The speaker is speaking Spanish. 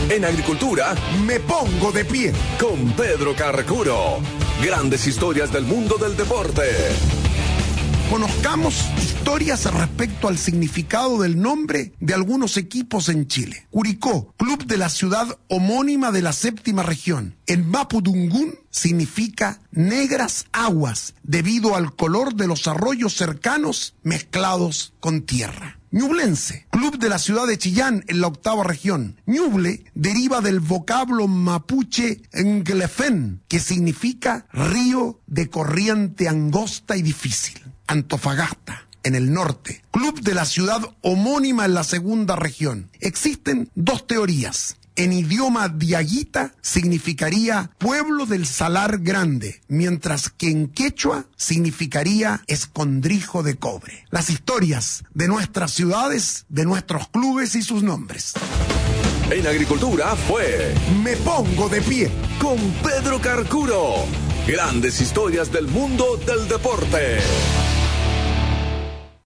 En agricultura, Me pongo de pie. con Pedro Carcuro. Grandes historias del mundo del deporte. Conozcamos historias respecto al significado del nombre de algunos equipos en Chile. Curicó, club de la ciudad homónima de la séptima región. En mapudungún significa negras aguas, debido al color de los arroyos cercanos mezclados con tierra. Ñublense, club de la ciudad de Chillán en la octava región. Ñuble deriva del vocablo mapuche nglefen, que significa río de corriente angosta y difícil. Antofagasta, en el norte, club de la ciudad homónima en la segunda región. Existen dos teorías. En idioma diaguita significaría pueblo del Salar Grande, mientras que en quechua significaría escondrijo de cobre. Las historias de nuestras ciudades, de nuestros clubes y sus nombres. En agricultura fue Me pongo de pie. con Pedro Carcuro. Grandes historias del mundo del deporte.